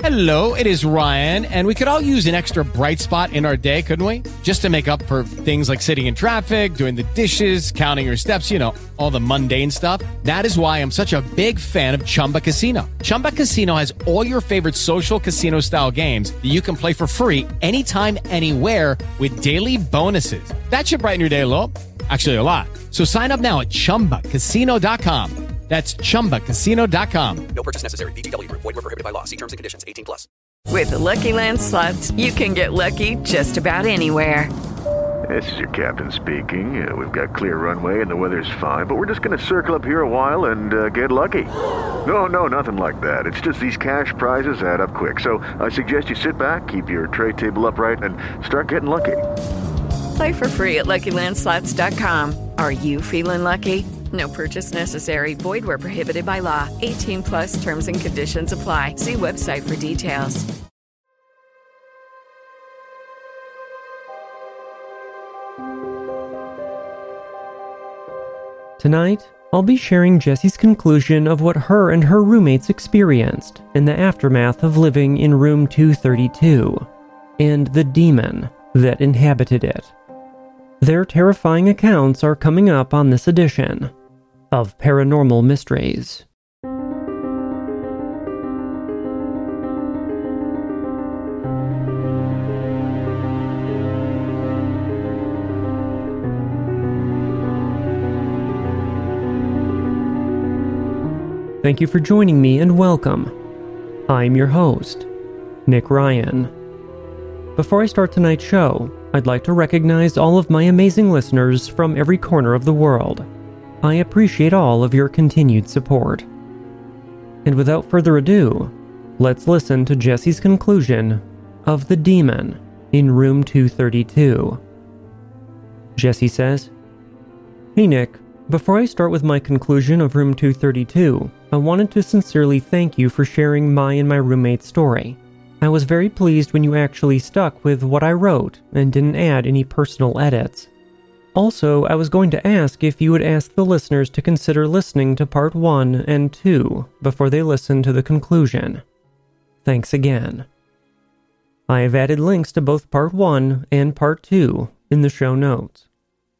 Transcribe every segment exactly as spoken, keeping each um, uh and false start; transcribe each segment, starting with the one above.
Hello, it is Ryan, and we could all use an extra bright spot in our day, couldn't we? Just to make up for things like sitting in traffic, doing the dishes, counting your steps, you know, all the mundane stuff. That is why I'm such a big fan of Chumba Casino. Chumba Casino has all your favorite social casino-style games that you can play for free anytime, anywhere with daily bonuses. That should brighten your day a little. Actually, a lot. So sign up now at chumba casino dot com. That's chumba casino dot com. No purchase necessary. V G W Group. Void where prohibited by law. See terms and conditions. eighteen plus. With the Lucky Land Slots, you can get lucky just about anywhere. This is your captain speaking. Uh, we've got clear runway and the weather's fine, but we're just going to circle up here a while and uh, get lucky. No, no, nothing like that. It's just these cash prizes add up quick. So I suggest you sit back, keep your tray table upright, and start getting lucky. Play for free at lucky land slots dot com. Are you feeling lucky? No purchase necessary. Void where prohibited by law. eighteen plus terms and conditions apply. See website for details. Tonight, I'll be sharing Jessie's conclusion of what her and her roommates experienced in the aftermath of living in room two thirty-two, and the demon that inhabited it. Their terrifying accounts are coming up on this edition of Paranormal Mysteries. Thank you for joining me and welcome. I'm your host, Nick Ryan. Before I start tonight's show, I'd like to recognize all of my amazing listeners from every corner of the world. I appreciate all of your continued support. And without further ado, let's listen to Jessie's conclusion of the demon in room two thirty-two. Jessie says, "Hey Nick, before I start with my conclusion of room two thirty-two, I wanted to sincerely thank you for sharing my and my roommate's story. I was very pleased when you actually stuck with what I wrote and didn't add any personal edits. Also, I was going to ask if you would ask the listeners to consider listening to part one and two before they listen to the conclusion. Thanks again." I have added links to both part one and part two in the show notes.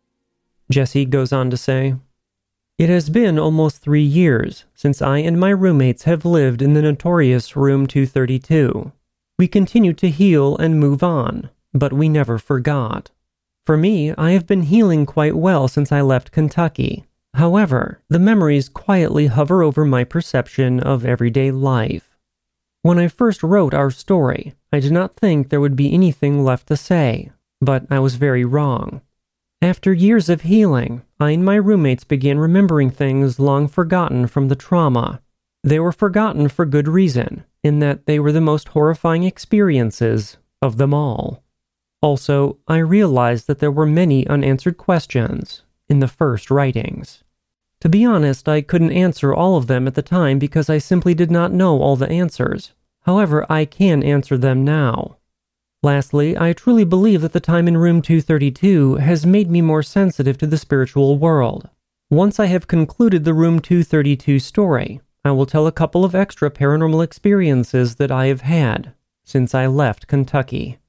Jessie goes on to say, "It has been almost three years since I and my roommates have lived in the notorious room two thirty-two. We continue to heal and move on, but we never forgot. For me, I have been healing quite well since I left Kentucky. However, the memories quietly hover over my perception of everyday life. When I first wrote our story, I did not think there would be anything left to say, but I was very wrong. After years of healing, I and my roommates began remembering things long forgotten from the trauma. They were forgotten for good reason, in that they were the most horrifying experiences of them all. Also, I realized that there were many unanswered questions in the first writings. To be honest, I couldn't answer all of them at the time because I simply did not know all the answers. However, I can answer them now. Lastly, I truly believe that the time in room two thirty-two has made me more sensitive to the spiritual world. Once I have concluded the room two thirty-two story, I will tell a couple of extra paranormal experiences that I have had since I left Kentucky.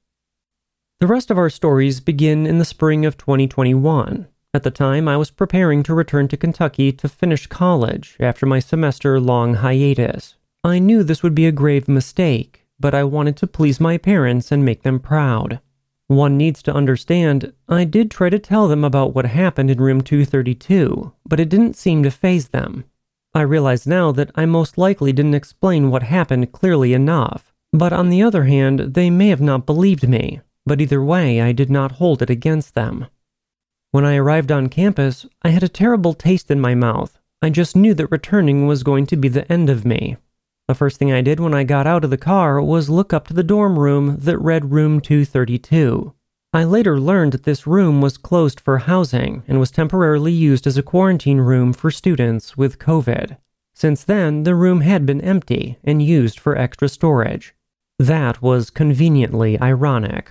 The rest of our stories begin in the spring of twenty twenty-one. At the time, I was preparing to return to Kentucky to finish college after my semester-long hiatus. I knew this would be a grave mistake, but I wanted to please my parents and make them proud. One needs to understand, I did try to tell them about what happened in room two thirty-two, but it didn't seem to faze them. I realize now that I most likely didn't explain what happened clearly enough, but on the other hand, they may have not believed me, but either way, I did not hold it against them. When I arrived on campus, I had a terrible taste in my mouth. I just knew that returning was going to be the end of me. The first thing I did when I got out of the car was look up to the dorm room that read room two thirty-two. I later learned that this room was closed for housing and was temporarily used as a quarantine room for students with COVID. Since then, the room had been empty and used for extra storage. That was conveniently ironic.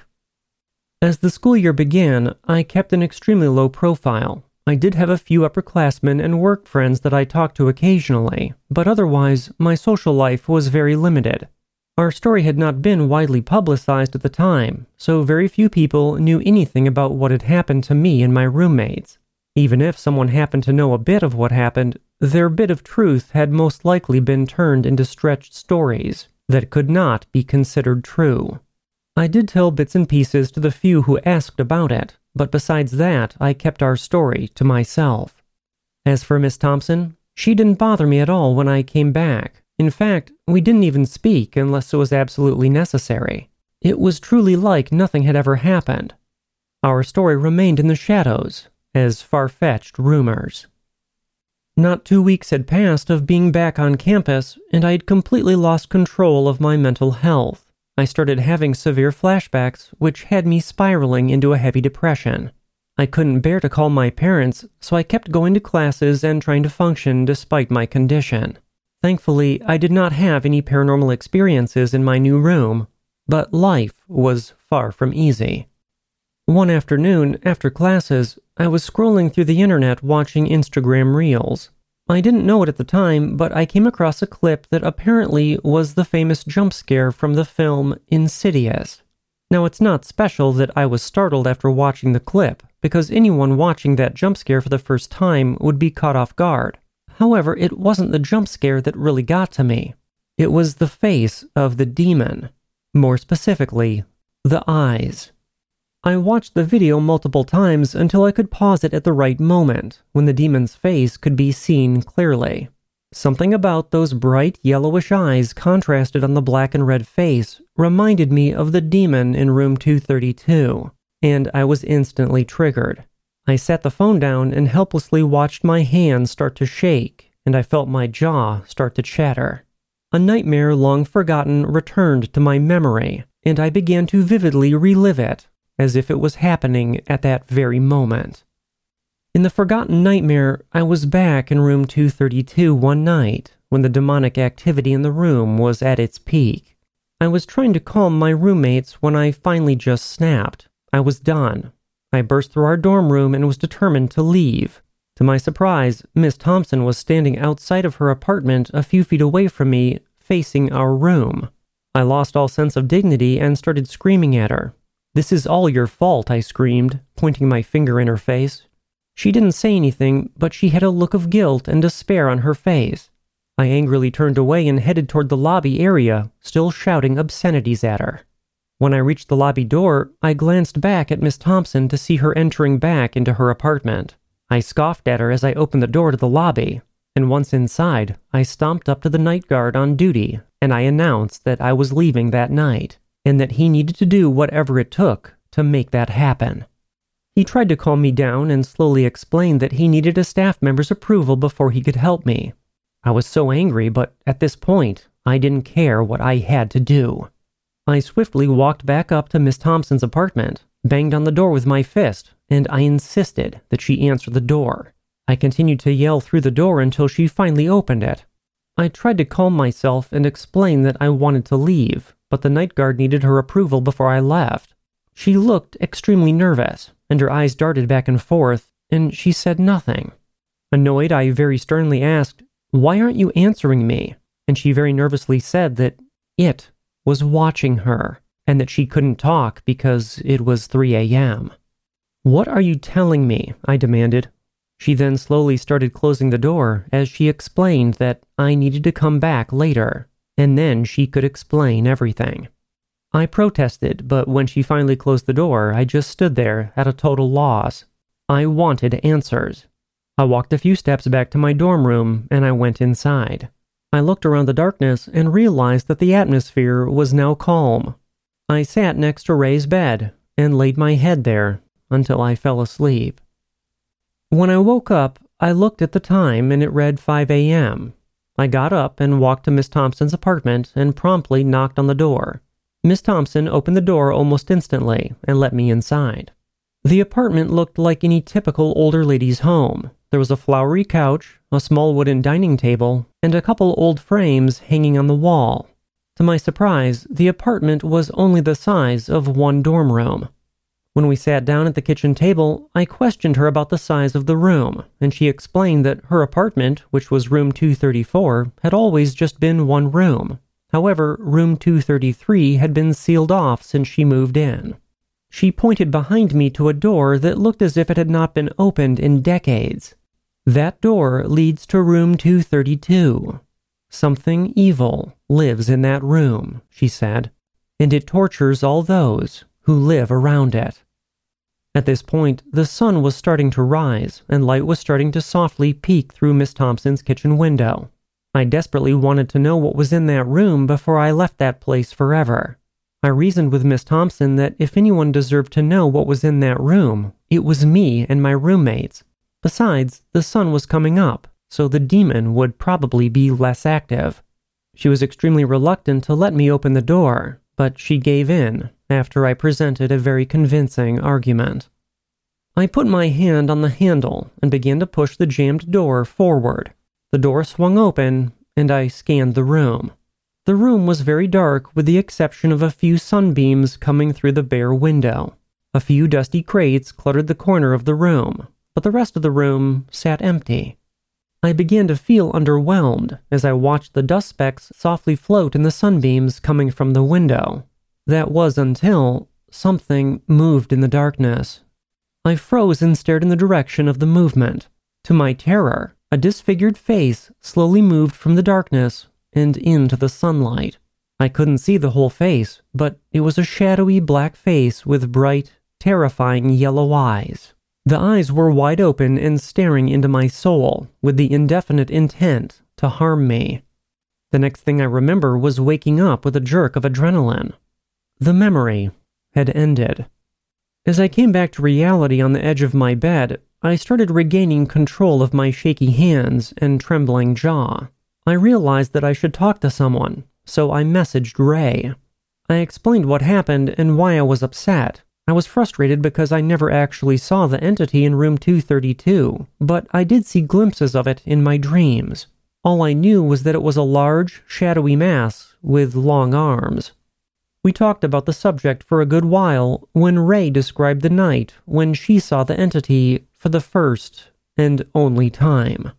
As the school year began, I kept an extremely low profile. I did have a few upperclassmen and work friends that I talked to occasionally, but otherwise, my social life was very limited. Our story had not been widely publicized at the time, so very few people knew anything about what had happened to me and my roommates. Even if someone happened to know a bit of what happened, their bit of truth had most likely been turned into stretched stories that could not be considered true. I did tell bits and pieces to the few who asked about it, but besides that, I kept our story to myself. As for Miss Thompson, she didn't bother me at all when I came back. In fact, we didn't even speak unless it was absolutely necessary. It was truly like nothing had ever happened. Our story remained in the shadows, as far-fetched rumors. Not two weeks had passed of being back on campus, and I had completely lost control of my mental health. I started having severe flashbacks, which had me spiraling into a heavy depression. I couldn't bear to call my parents, so I kept going to classes and trying to function despite my condition. Thankfully, I did not have any paranormal experiences in my new room, but life was far from easy. One afternoon, after classes, I was scrolling through the internet watching Instagram Reels. I didn't know it at the time, but I came across a clip that apparently was the famous jump scare from the film Insidious. Now, it's not special that I was startled after watching the clip, because anyone watching that jump scare for the first time would be caught off guard. However, it wasn't the jump scare that really got to me. It was the face of the demon. More specifically, the eyes. I watched the video multiple times until I could pause it at the right moment, when the demon's face could be seen clearly. Something about those bright yellowish eyes contrasted on the black and red face reminded me of the demon in room two thirty-two, and I was instantly triggered. I set the phone down and helplessly watched my hands start to shake, and I felt my jaw start to chatter. A nightmare long forgotten returned to my memory, and I began to vividly relive it, as if it was happening at that very moment. In the forgotten nightmare, I was back in room two thirty-two one night, when the demonic activity in the room was at its peak. I was trying to calm my roommates when I finally just snapped. I was done. I burst through our dorm room and was determined to leave. To my surprise, Miss Thompson was standing outside of her apartment a few feet away from me, facing our room. I lost all sense of dignity and started screaming at her. "This is all your fault," I screamed, pointing my finger in her face. She didn't say anything, but she had a look of guilt and despair on her face. I angrily turned away and headed toward the lobby area, still shouting obscenities at her. When I reached the lobby door, I glanced back at Miss Thompson to see her entering back into her apartment. I scoffed at her as I opened the door to the lobby, and once inside, I stomped up to the night guard on duty, and I announced that I was leaving that night, and that he needed to do whatever it took to make that happen. He tried to calm me down and slowly explained that he needed a staff member's approval before he could help me. I was so angry, but at this point, I didn't care what I had to do. I swiftly walked back up to Miss Thompson's apartment, banged on the door with my fist, and I insisted that she answer the door. I continued to yell through the door until she finally opened it. I tried to calm myself and explain that I wanted to leave, but the night guard needed her approval before I left. She looked extremely nervous, and her eyes darted back and forth, and she said nothing. Annoyed, I very sternly asked, "Why aren't you answering me?" And she very nervously said that it was watching her, and that she couldn't talk because it was three a.m. "What are you telling me?" I demanded. She then slowly started closing the door as she explained that I needed to come back later, and then she could explain everything. I protested, but when she finally closed the door, I just stood there at a total loss. I wanted answers. I walked a few steps back to my dorm room, and I went inside. I looked around the darkness and realized that the atmosphere was now calm. I sat next to Ray's bed and laid my head there until I fell asleep. When I woke up, I looked at the time and it read five a.m. I got up and walked to Miss Thompson's apartment and promptly knocked on the door. Miss Thompson opened the door almost instantly and let me inside. The apartment looked like any typical older lady's home. There was a flowery couch, a small wooden dining table, and a couple old frames hanging on the wall. To my surprise, the apartment was only the size of one dorm room. When we sat down at the kitchen table, I questioned her about the size of the room, and she explained that her apartment, which was room two thirty-four, had always just been one room. However, room two thirty-three had been sealed off since she moved in. She pointed behind me to a door that looked as if it had not been opened in decades. That door leads to room two thirty-two. Something evil lives in that room, she said, and it tortures all those who live around it. At this point, the sun was starting to rise, and light was starting to softly peek through Miss Thompson's kitchen window. I desperately wanted to know what was in that room before I left that place forever. I reasoned with Miss Thompson that if anyone deserved to know what was in that room, it was me and my roommates. Besides, the sun was coming up, so the demon would probably be less active. She was extremely reluctant to let me open the door, but she gave in after I presented a very convincing argument. I put my hand on the handle and began to push the jammed door forward. The door swung open, and I scanned the room. The room was very dark with the exception of a few sunbeams coming through the bare window. A few dusty crates cluttered the corner of the room, but the rest of the room sat empty. I began to feel underwhelmed as I watched the dust specks softly float in the sunbeams coming from the window. That was until something moved in the darkness. I froze and stared in the direction of the movement. To my terror, a disfigured face slowly moved from the darkness and into the sunlight. I couldn't see the whole face, but it was a shadowy black face with bright, terrifying yellow eyes. The eyes were wide open and staring into my soul with the indefinite intent to harm me. The next thing I remember was waking up with a jerk of adrenaline. The memory had ended. As I came back to reality on the edge of my bed, I started regaining control of my shaky hands and trembling jaw. I realized that I should talk to someone, so I messaged Ray. I explained what happened and why I was upset. I was frustrated because I never actually saw the entity in room two thirty-two, but I did see glimpses of it in my dreams. All I knew was that it was a large, shadowy mass with long arms. We talked about the subject for a good while when Ray described the night when she saw the entity for the first and only time.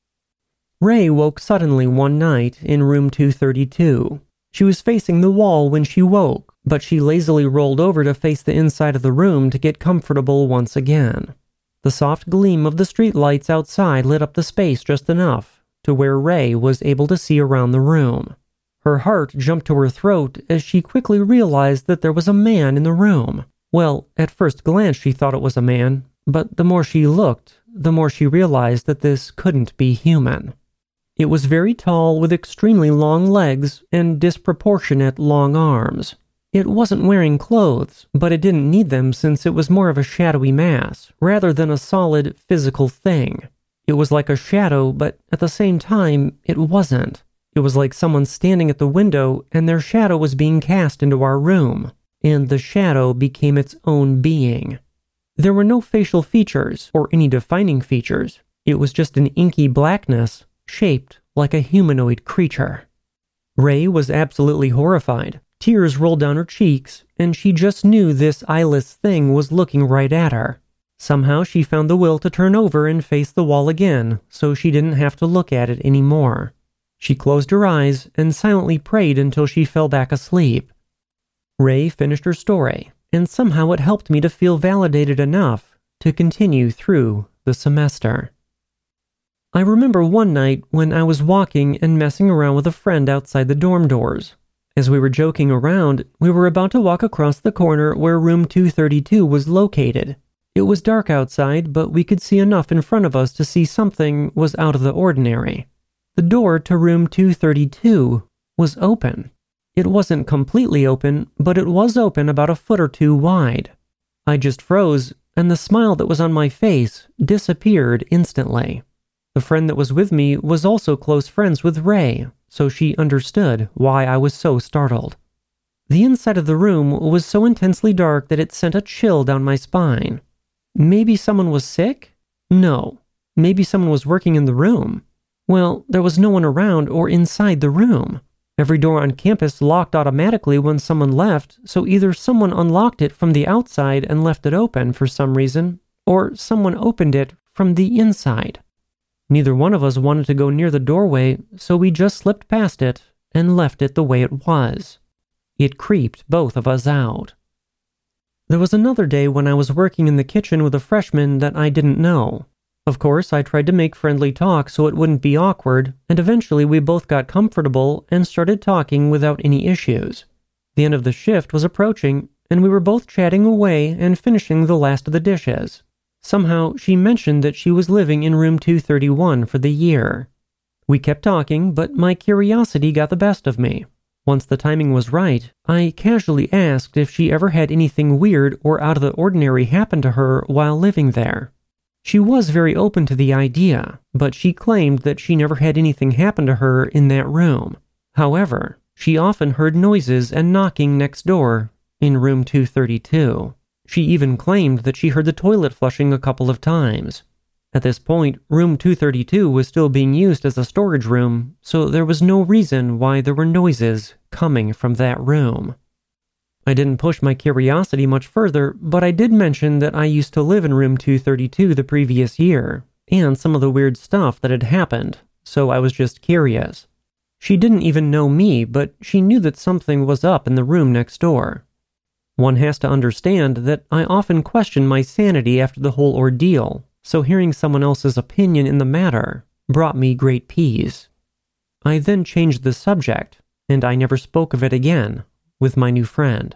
Ray woke suddenly one night in room two thirty-two. She was facing the wall when she woke, but she lazily rolled over to face the inside of the room to get comfortable once again. The soft gleam of the street lights outside lit up the space just enough to where Ray was able to see around the room. Her heart jumped to her throat as she quickly realized that there was a man in the room. Well, at first glance she thought it was a man, but the more she looked, the more she realized that this couldn't be human. It was very tall with extremely long legs and disproportionate long arms. It wasn't wearing clothes, but it didn't need them since it was more of a shadowy mass, rather than a solid physical thing. It was like a shadow, but at the same time, it wasn't. It was like someone standing at the window and their shadow was being cast into our room, and the shadow became its own being. There were no facial features or any defining features. It was just an inky blackness shaped like a humanoid creature. Ray was absolutely horrified. Tears rolled down her cheeks, and she just knew this eyeless thing was looking right at her. Somehow she found the will to turn over and face the wall again, so she didn't have to look at it anymore. She closed her eyes and silently prayed until she fell back asleep. Ray finished her story, and somehow it helped me to feel validated enough to continue through the semester. I remember one night when I was walking and messing around with a friend outside the dorm doors. As we were joking around, we were about to walk across the corner where room two thirty-two was located. It was dark outside, but we could see enough in front of us to see something was out of the ordinary. The door to room two thirty-two was open. It wasn't completely open, but it was open about a foot or two wide. I just froze, and the smile that was on my face disappeared instantly. The friend that was with me was also close friends with Ray, so she understood why I was so startled. The inside of the room was so intensely dark that it sent a chill down my spine. Maybe someone was sick? No. Maybe someone was working in the room. Well, there was no one around or inside the room. Every door on campus locked automatically when someone left, so either someone unlocked it from the outside and left it open for some reason, or someone opened it from the inside. Neither one of us wanted to go near the doorway, so we just slipped past it and left it the way it was. It creeped both of us out. There was another day when I was working in the kitchen with a freshman that I didn't know. Of course, I tried to make friendly talk so it wouldn't be awkward, and eventually we both got comfortable and started talking without any issues. The end of the shift was approaching, and we were both chatting away and finishing the last of the dishes. Somehow, she mentioned that she was living in room two thirty-one for the year. We kept talking, but my curiosity got the best of me. Once the timing was right, I casually asked if she ever had anything weird or out of the ordinary happen to her while living there. She was very open to the idea, but she claimed that she never had anything happen to her in that room. However, she often heard noises and knocking next door in room two thirty-two. She even claimed that she heard the toilet flushing a couple of times. At this point, room two thirty-two was still being used as a storage room, so there was no reason why there were noises coming from that room. I didn't push my curiosity much further, but I did mention that I used to live in room two thirty-two the previous year, and some of the weird stuff that had happened, so I was just curious. She didn't even know me, but she knew that something was up in the room next door. One has to understand that I often question my sanity after the whole ordeal, so hearing someone else's opinion in the matter brought me great peace. I then changed the subject, and I never spoke of it again with my new friend.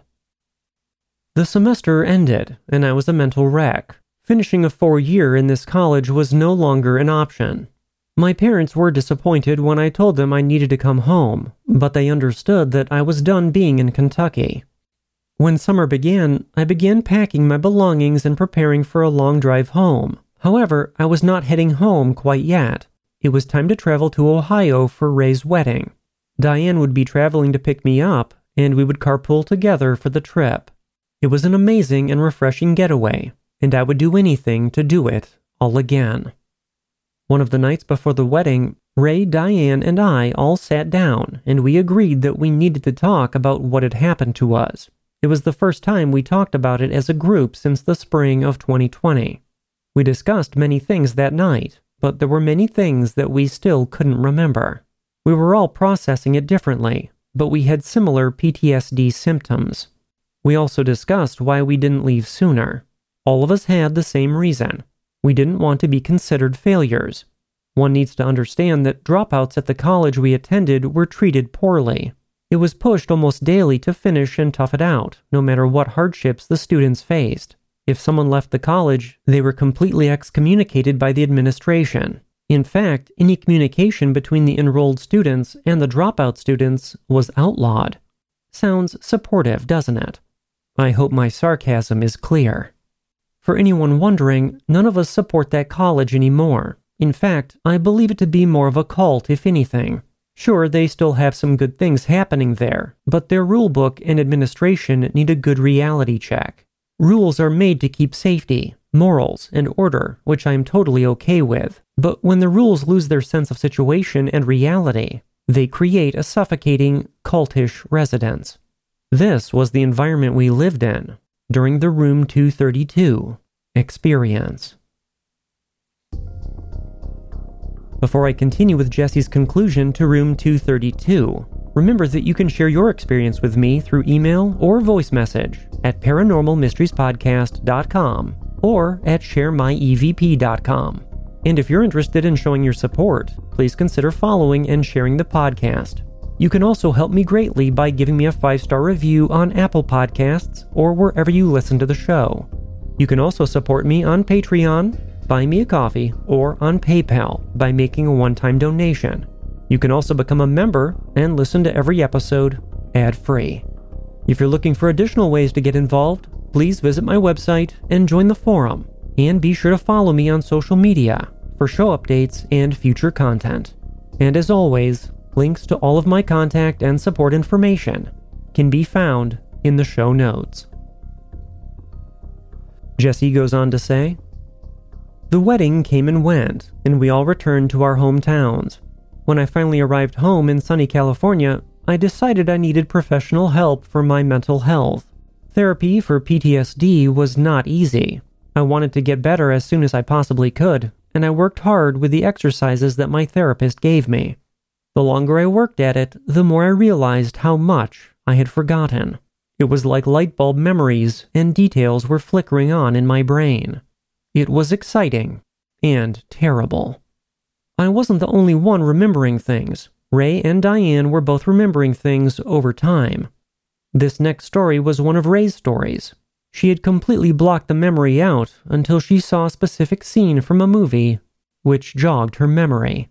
The semester ended, and I was a mental wreck. Finishing a four-year in this college was no longer an option. My parents were disappointed when I told them I needed to come home, but they understood that I was done being in Kentucky. When summer began, I began packing my belongings and preparing for a long drive home. However, I was not heading home quite yet. It was time to travel to Ohio for Ray's wedding. Diane would be traveling to pick me up, and we would carpool together for the trip. It was an amazing and refreshing getaway, and I would do anything to do it all again. One of the nights before the wedding, Ray, Diane, and I all sat down, and we agreed that we needed to talk about what had happened to us. It was the first time we talked about it as a group since the spring of twenty twenty. We discussed many things that night, but there were many things that we still couldn't remember. We were all processing it differently, but we had similar P T S D symptoms. We also discussed why we didn't leave sooner. All of us had the same reason. We didn't want to be considered failures. One needs to understand that dropouts at the college we attended were treated poorly. It was pushed almost daily to finish and tough it out, no matter what hardships the students faced. If someone left the college, they were completely excommunicated by the administration. In fact, any communication between the enrolled students and the dropout students was outlawed. Sounds supportive, doesn't it? I hope my sarcasm is clear. For anyone wondering, none of us support that college anymore. In fact, I believe it to be more of a cult, if anything. Sure, they still have some good things happening there, but their rulebook and administration need a good reality check. Rules are made to keep safety, morals, and order, which I am totally okay with. But when the rules lose their sense of situation and reality, they create a suffocating, cultish residence. This was the environment we lived in during the Room two thirty-two experience. Before I continue with Jesse's conclusion to Room two thirty-two, remember that you can share your experience with me through email or voice message at paranormal mysteries podcast dot com or at share my E V P dot com. And if you're interested in showing your support, please consider following and sharing the podcast. You can also help me greatly by giving me a five-star review on Apple Podcasts or wherever you listen to the show. You can also support me on Patreon, Buy Me a Coffee, or on PayPal by making a one-time donation. You can also become a member and listen to every episode ad-free. If you're looking for additional ways to get involved, please visit my website and join the forum. And be sure to follow me on social media for show updates and future content. And as always, links to all of my contact and support information can be found in the show notes. Jesse goes on to say, "The wedding came and went, and we all returned to our hometowns. When I finally arrived home in sunny California, I decided I needed professional help for my mental health. Therapy for P T S D was not easy. I wanted to get better as soon as I possibly could, and I worked hard with the exercises that my therapist gave me. The longer I worked at it, the more I realized how much I had forgotten. It was like light bulb memories, and details were flickering on in my brain. It was exciting and terrible. I wasn't the only one remembering things. Ray and Diane were both remembering things over time. This next story was one of Ray's stories. She had completely blocked the memory out until she saw a specific scene from a movie, which jogged her memory.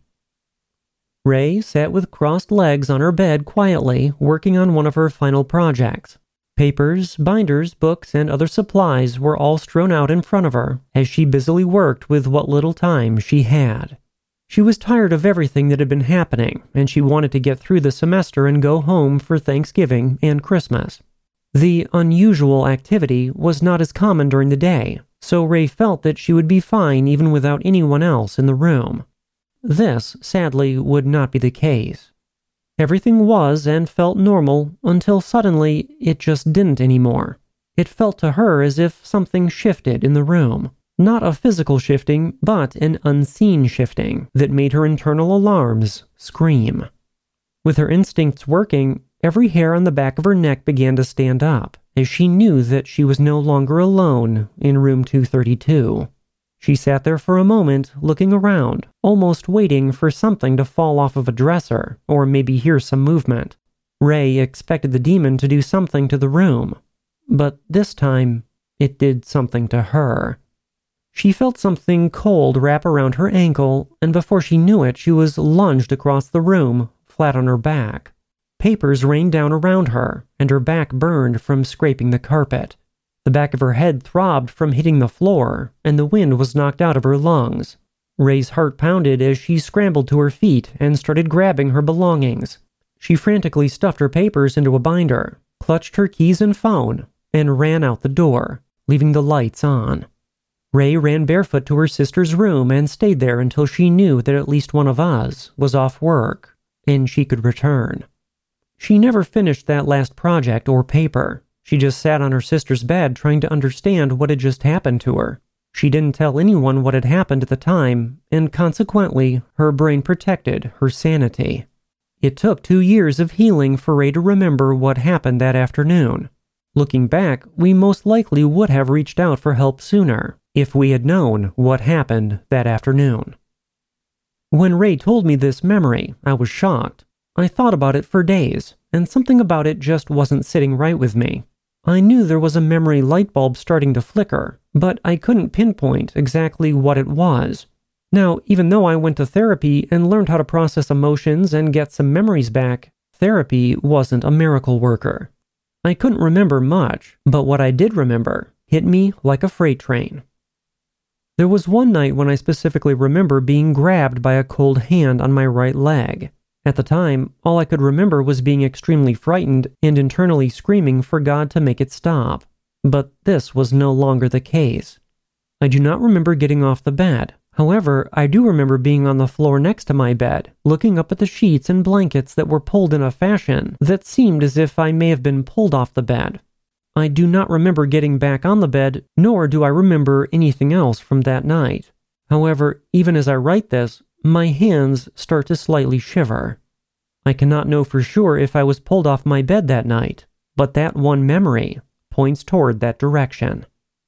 Ray sat with crossed legs on her bed quietly, working on one of her final projects. Papers, binders, books, and other supplies were all strewn out in front of her as she busily worked with what little time she had. She was tired of everything that had been happening, and she wanted to get through the semester and go home for Thanksgiving and Christmas. The unusual activity was not as common during the day, so Ray felt that she would be fine even without anyone else in the room. This, sadly, would not be the case. Everything was and felt normal until suddenly it just didn't anymore. It felt to her as if something shifted in the room. Not a physical shifting, but an unseen shifting that made her internal alarms scream. With her instincts working, every hair on the back of her neck began to stand up, as she knew that she was no longer alone in room two thirty-two. She sat there for a moment, looking around, almost waiting for something to fall off of a dresser, or maybe hear some movement. Ray expected the demon to do something to the room, but this time, it did something to her. She felt something cold wrap around her ankle, and before she knew it, she was lunged across the room, flat on her back. Papers rained down around her, and her back burned from scraping the carpet. The back of her head throbbed from hitting the floor, and the wind was knocked out of her lungs. Ray's heart pounded as she scrambled to her feet and started grabbing her belongings. She frantically stuffed her papers into a binder, clutched her keys and phone, and ran out the door, leaving the lights on. Ray ran barefoot to her sister's room and stayed there until she knew that at least one of us was off work, and she could return. She never finished that last project or paper. She just sat on her sister's bed trying to understand what had just happened to her. She didn't tell anyone what had happened at the time, and consequently, her brain protected her sanity. It took two years of healing for Ray to remember what happened that afternoon. Looking back, we most likely would have reached out for help sooner, if we had known what happened that afternoon. When Ray told me this memory, I was shocked. I thought about it for days, and something about it just wasn't sitting right with me. I knew there was a memory light bulb starting to flicker, but I couldn't pinpoint exactly what it was. Now, even though I went to therapy and learned how to process emotions and get some memories back, therapy wasn't a miracle worker. I couldn't remember much, but what I did remember hit me like a freight train. There was one night when I specifically remember being grabbed by a cold hand on my right leg. At the time, all I could remember was being extremely frightened and internally screaming for God to make it stop. But this was no longer the case. I do not remember getting off the bed. However, I do remember being on the floor next to my bed, looking up at the sheets and blankets that were pulled in a fashion that seemed as if I may have been pulled off the bed. I do not remember getting back on the bed, nor do I remember anything else from that night. However, even as I write this, my hands start to slightly shiver. I cannot know for sure if I was pulled off my bed that night, but that one memory points toward that direction.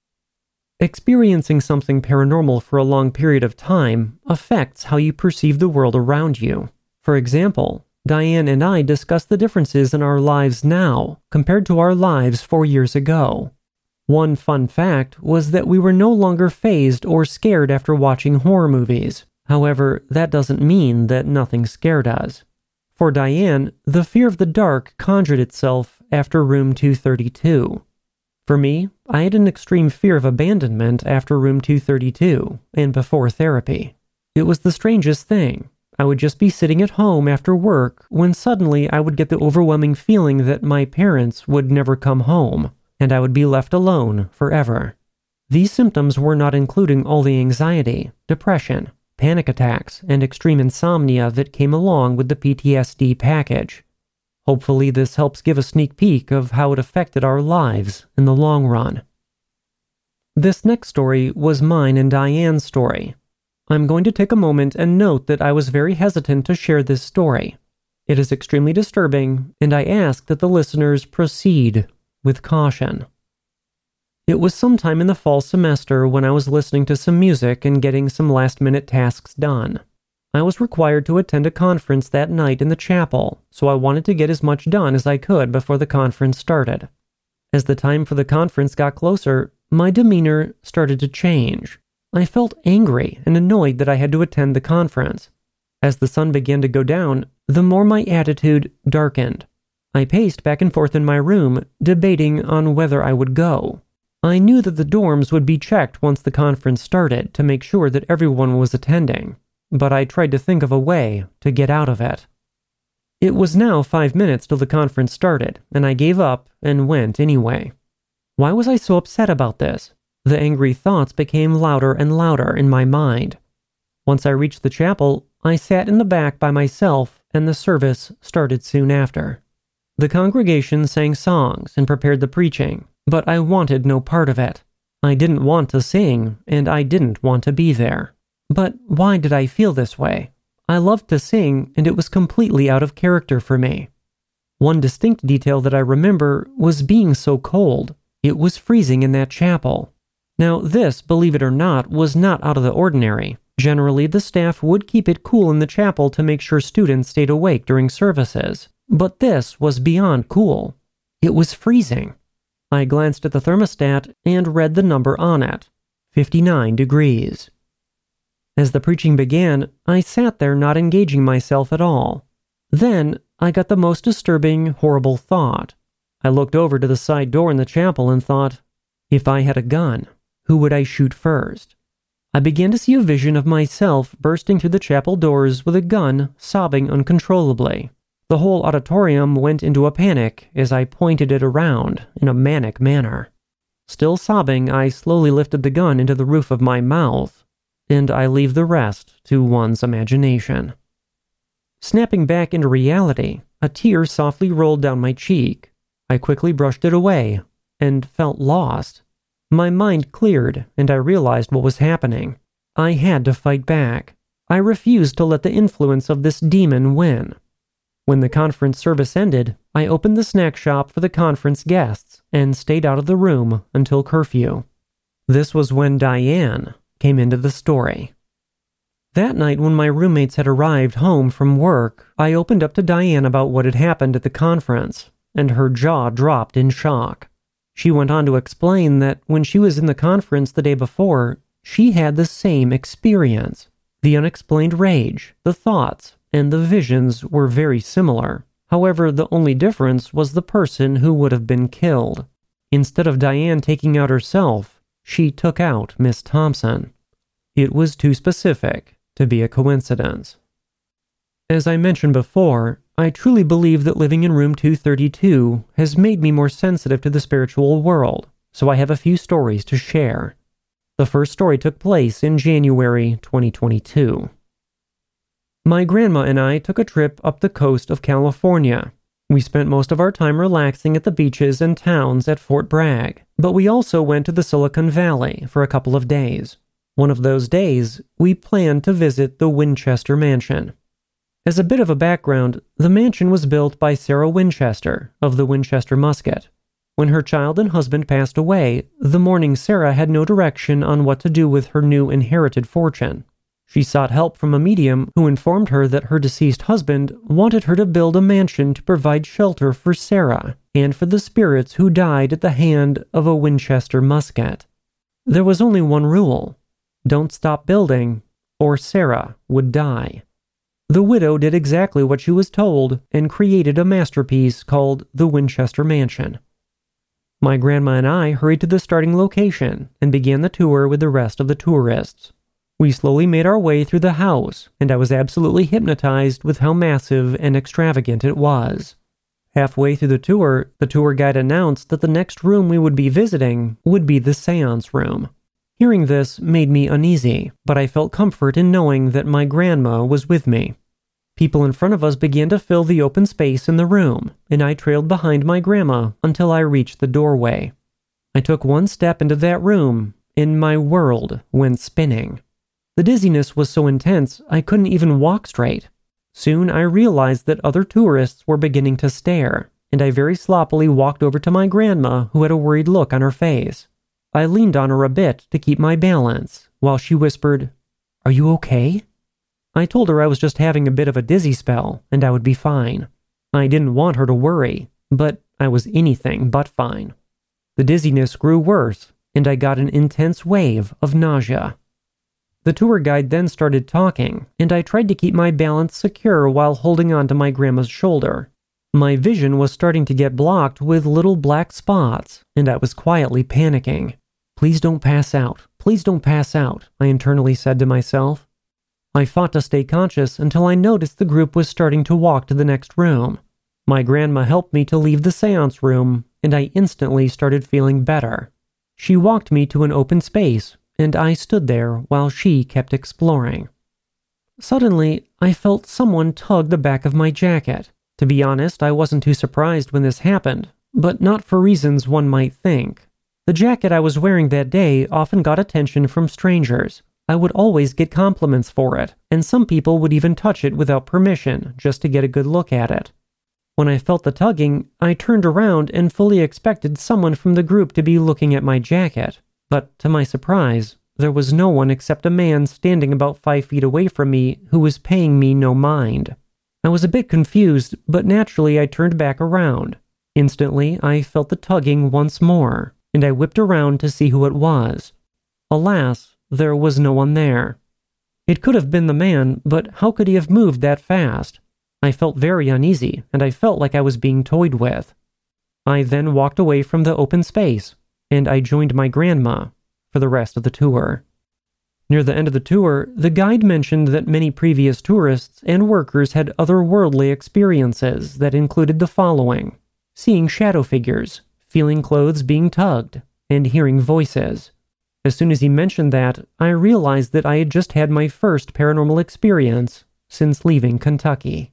Experiencing something paranormal for a long period of time affects how you perceive the world around you. For example, Diane and I discussed the differences in our lives now compared to our lives four years ago. One fun fact was that we were no longer fazed or scared after watching horror movies. However, that doesn't mean that nothing scared us. For Diane, the fear of the dark conjured itself after room two thirty-two. For me, I had an extreme fear of abandonment after room two thirty-two and before therapy. It was the strangest thing. I would just be sitting at home after work when suddenly I would get the overwhelming feeling that my parents would never come home, and I would be left alone forever. These symptoms were not including all the anxiety, depression, panic attacks, and extreme insomnia that came along with the P T S D package. Hopefully this helps give a sneak peek of how it affected our lives in the long run. This next story was mine and Diane's story. I'm going to take a moment and note that I was very hesitant to share this story. It is extremely disturbing, and I ask that the listeners proceed with caution. It was sometime in the fall semester when I was listening to some music and getting some last-minute tasks done. I was required to attend a conference that night in the chapel, so I wanted to get as much done as I could before the conference started. As the time for the conference got closer, my demeanor started to change. I felt angry and annoyed that I had to attend the conference. As the sun began to go down, the more my attitude darkened. I paced back and forth in my room, debating on whether I would go. I knew that the dorms would be checked once the conference started to make sure that everyone was attending, but I tried to think of a way to get out of it. It was now five minutes till the conference started, and I gave up and went anyway. Why was I so upset about this? The angry thoughts became louder and louder in my mind. Once I reached the chapel, I sat in the back by myself, and the service started soon after. The congregation sang songs and prepared the preaching, but I wanted no part of it. I didn't want to sing, and I didn't want to be there. But why did I feel this way? I loved to sing, and it was completely out of character for me. One distinct detail that I remember was being so cold. It was freezing in that chapel. Now this, believe it or not, was not out of the ordinary. Generally, the staff would keep it cool in the chapel to make sure students stayed awake during services. But this was beyond cool. It was freezing. I glanced at the thermostat and read the number on it. fifty-nine degrees. As the preaching began, I sat there not engaging myself at all. Then, I got the most disturbing, horrible thought. I looked over to the side door in the chapel and thought, if I had a gun, who would I shoot first? I began to see a vision of myself bursting through the chapel doors with a gun, sobbing uncontrollably. The whole auditorium went into a panic as I pointed it around in a manic manner. Still sobbing, I slowly lifted the gun into the roof of my mouth, and I leave the rest to one's imagination. Snapping back into reality, a tear softly rolled down my cheek. I quickly brushed it away, and felt lost. My mind cleared, and I realized what was happening. I had to fight back. I refused to let the influence of this demon win. When the conference service ended, I opened the snack shop for the conference guests and stayed out of the room until curfew. This was when Diane came into the story. That night when my roommates had arrived home from work, I opened up to Diane about what had happened at the conference, and her jaw dropped in shock. She went on to explain that when she was in the conference the day before, she had the same experience. The unexplained rage, the thoughts, and the visions were very similar. However, the only difference was the person who would have been killed. Instead of Diane taking out herself, she took out Miss Thompson. It was too specific to be a coincidence. As I mentioned before, I truly believe that living in room two thirty-two has made me more sensitive to the spiritual world, so I have a few stories to share. The first story took place in January twenty twenty-two. My grandma and I took a trip up the coast of California. We spent most of our time relaxing at the beaches and towns at Fort Bragg, but we also went to the Silicon Valley for a couple of days. One of those days, we planned to visit the Winchester Mansion. As a bit of a background, the mansion was built by Sarah Winchester of the Winchester Musket. When her child and husband passed away, the mourning Sarah had no direction on what to do with her new inherited fortune. She sought help from a medium who informed her that her deceased husband wanted her to build a mansion to provide shelter for Sarah and for the spirits who died at the hand of a Winchester Musket. There was only one rule: don't stop building, or Sarah would die. The widow did exactly what she was told and created a masterpiece called the Winchester Mansion. My grandma and I hurried to the starting location and began the tour with the rest of the tourists. We slowly made our way through the house, and I was absolutely hypnotized with how massive and extravagant it was. Halfway through the tour, the tour guide announced that the next room we would be visiting would be the seance room. Hearing this made me uneasy, but I felt comfort in knowing that my grandma was with me. People in front of us began to fill the open space in the room, and I trailed behind my grandma until I reached the doorway. I took one step into that room, and my world went spinning. The dizziness was so intense I couldn't even walk straight. Soon I realized that other tourists were beginning to stare, and I very sloppily walked over to my grandma, who had a worried look on her face. I leaned on her a bit to keep my balance, while she whispered, "Are you okay?" I told her I was just having a bit of a dizzy spell, and I would be fine. I didn't want her to worry, but I was anything but fine. The dizziness grew worse, and I got an intense wave of nausea. The tour guide then started talking, and I tried to keep my balance secure while holding on to my grandma's shoulder. My vision was starting to get blocked with little black spots, and I was quietly panicking. "Please don't pass out. Please don't pass out," I internally said to myself. I fought to stay conscious until I noticed the group was starting to walk to the next room. My grandma helped me to leave the seance room, and I instantly started feeling better. She walked me to an open space, and I stood there while she kept exploring. Suddenly, I felt someone tug the back of my jacket. To be honest, I wasn't too surprised when this happened, but not for reasons one might think. The jacket I was wearing that day often got attention from strangers. I would always get compliments for it, and some people would even touch it without permission, just to get a good look at it. When I felt the tugging, I turned around and fully expected someone from the group to be looking at my jacket. But to my surprise, there was no one except a man standing about five feet away from me who was paying me no mind. I was a bit confused, but naturally I turned back around. Instantly, I felt the tugging once more, and I whipped around to see who it was. Alas, there was no one there. It could have been the man, but how could he have moved that fast? I felt very uneasy, and I felt like I was being toyed with. I then walked away from the open space, and I joined my grandma for the rest of the tour. Near the end of the tour, the guide mentioned that many previous tourists and workers had otherworldly experiences that included the following: seeing shadow figures, feeling clothes being tugged, and hearing voices. As soon as he mentioned that, I realized that I had just had my first paranormal experience since leaving Kentucky.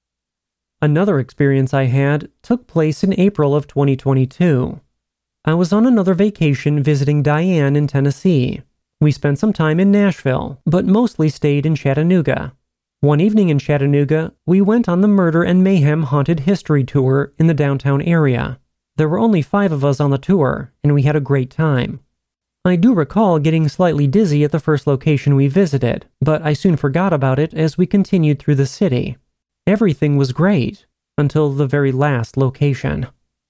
Another experience I had took place in April of twenty twenty-two. I was on another vacation visiting Diane in Tennessee. We spent some time in Nashville, but mostly stayed in Chattanooga. One evening in Chattanooga, we went on the Murder and Mayhem Haunted History Tour in the downtown area. There were only five of us on the tour, and we had a great time. I do recall getting slightly dizzy at the first location we visited, but I soon forgot about it as we continued through the city. Everything was great, until the very last location.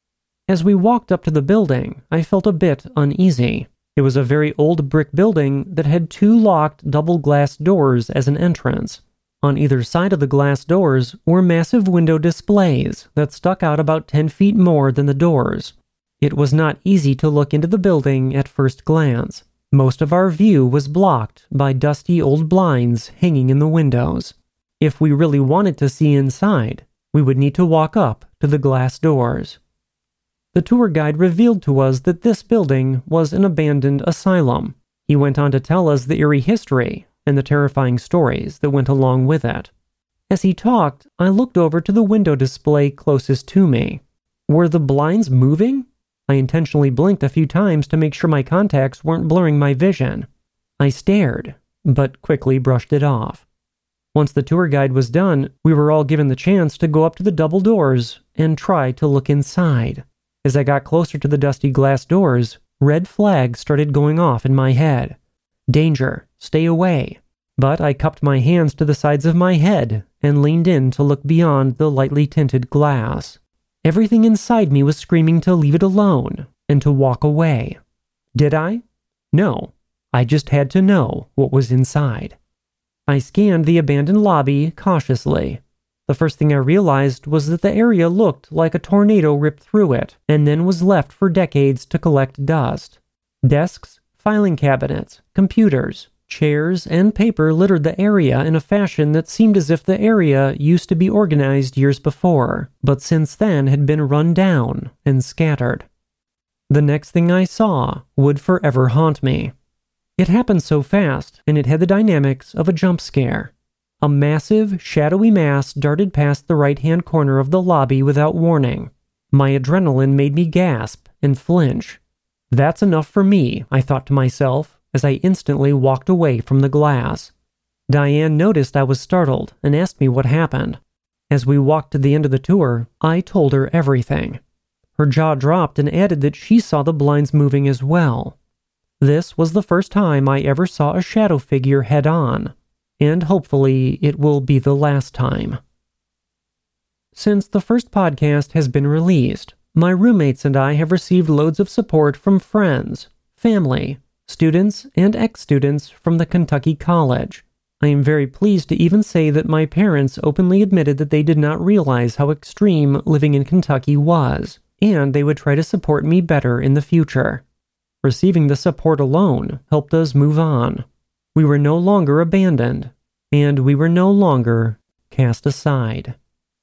As we walked up to the building, I felt a bit uneasy. It was a very old brick building that had two locked double glass doors as an entrance. On either side of the glass doors were massive window displays that stuck out about ten feet more than the doors. It was not easy to look into the building at first glance. Most of our view was blocked by dusty old blinds hanging in the windows. If we really wanted to see inside, we would need to walk up to the glass doors. The tour guide revealed to us that this building was an abandoned asylum. He went on to tell us the eerie history and the terrifying stories that went along with it. As he talked, I looked over to the window display closest to me. Were the blinds moving? I intentionally blinked a few times to make sure my contacts weren't blurring my vision. I stared, but quickly brushed it off. Once the tour guide was done, we were all given the chance to go up to the double doors and try to look inside. As I got closer to the dusty glass doors, red flags started going off in my head. Danger, stay away. But I cupped my hands to the sides of my head and leaned in to look beyond the lightly tinted glass. Everything inside me was screaming to leave it alone and to walk away. Did I? No. I just had to know what was inside. I scanned the abandoned lobby cautiously. The first thing I realized was that the area looked like a tornado ripped through it and then was left for decades to collect dust. Desks, filing cabinets, computers, chairs, and paper littered the area in a fashion that seemed as if the area used to be organized years before, but since then had been run down and scattered. The next thing I saw would forever haunt me. It happened so fast, and it had the dynamics of a jump scare. A massive, shadowy mass darted past the right-hand corner of the lobby without warning. My adrenaline made me gasp and flinch. That's enough for me, I thought to myself, as I instantly walked away from the glass. Diane noticed I was startled and asked me what happened. As we walked to the end of the tour, I told her everything. Her jaw dropped and added that she saw the blinds moving as well. This was the first time I ever saw a shadow figure head-on, and hopefully it will be the last time. Since the first podcast has been released, my roommates and I have received loads of support from friends, family, students, and ex-students from the Kentucky College. I am very pleased to even say that my parents openly admitted that they did not realize how extreme living in Kentucky was, and they would try to support me better in the future. Receiving the support alone helped us move on. We were no longer abandoned, and we were no longer cast aside.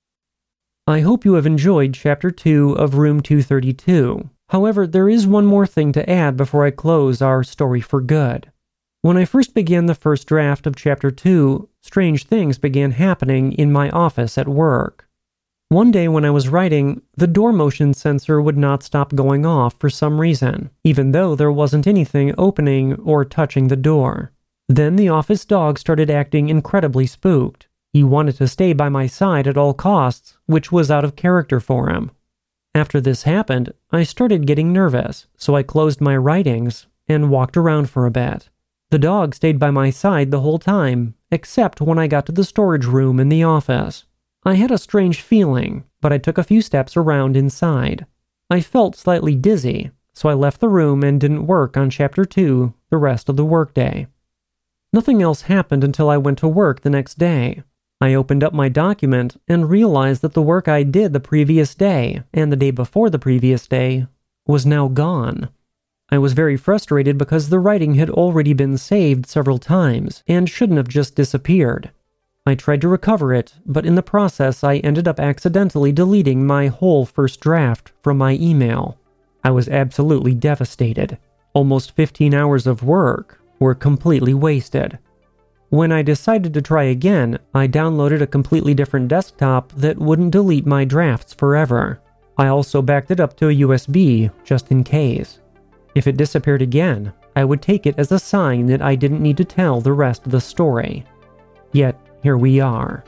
I hope you have enjoyed Chapter two of Room two thirty-two. However, there is one more thing to add before I close our story for good. When I first began the first draft of Chapter two, strange things began happening in my office at work. One day when I was writing, the door motion sensor would not stop going off for some reason, even though there wasn't anything opening or touching the door. Then the office dog started acting incredibly spooked. He wanted to stay by my side at all costs, which was out of character for him. After this happened, I started getting nervous, so I closed my writings and walked around for a bit. The dog stayed by my side the whole time, except when I got to the storage room in the office. I had a strange feeling, but I took a few steps around inside. I felt slightly dizzy, so I left the room and didn't work on Chapter two the rest of the workday. Nothing else happened until I went to work the next day. I opened up my document and realized that the work I did the previous day and the day before the previous day was now gone. I was very frustrated because the writing had already been saved several times and shouldn't have just disappeared. I tried to recover it, but in the process I ended up accidentally deleting my whole first draft from my email. I was absolutely devastated. Almost fifteen hours of work were completely wasted. When I decided to try again, I downloaded a completely different desktop that wouldn't delete my drafts forever. I also backed it up to a U S B, just in case. If it disappeared again, I would take it as a sign that I didn't need to tell the rest of the story. Yet, here we are.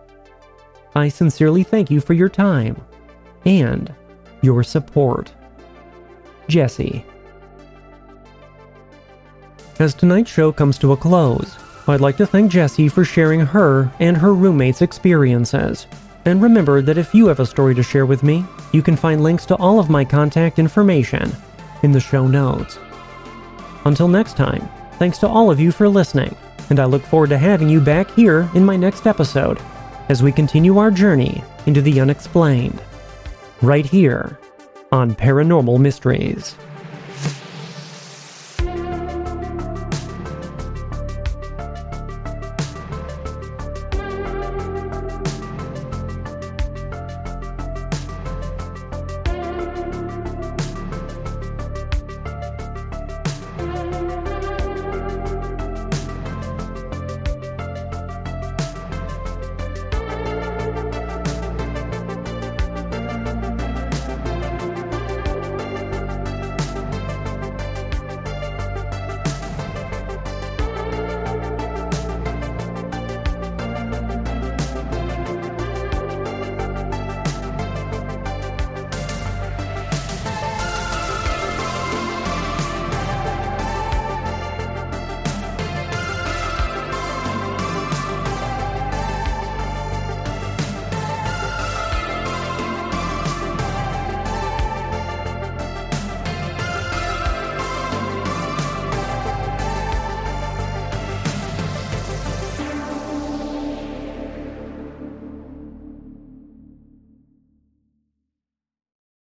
I sincerely thank you for your time and your support. Jesse. As tonight's show comes to a close, I'd like to thank Jessie for sharing her and her roommates' experiences. And remember that if you have a story to share with me, you can find links to all of my contact information in the show notes. Until next time, thanks to all of you for listening, and I look forward to having you back here in my next episode as we continue our journey into the unexplained, right here on Paranormal Mysteries.